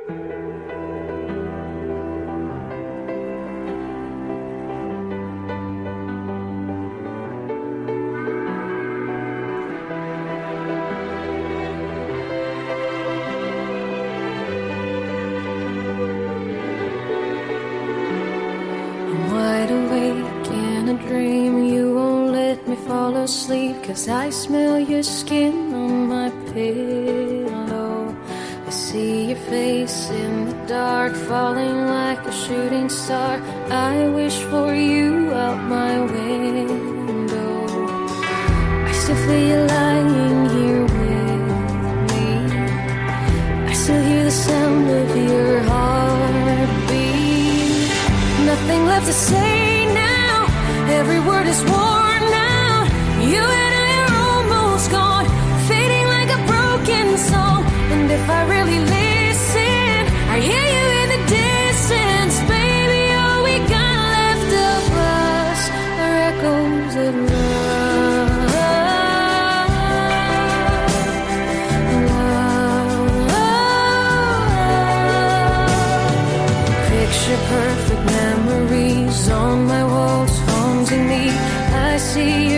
Wide awake in a dream, you won't let me fall asleep, 'cause I smell your skin on my pillow. I see your face in the dark, falling like a shooting star. I wish for you out my window. I still feel you lying here with me. I still hear the sound of your heartbeat. Nothing left to say now, every word is worn out. You and I are almost gone, fading like a broken song. And if I really listen, I hear you in the distance. Baby, all we got left of us are echoes of love. Picture perfect memories on my walls haunting me. I see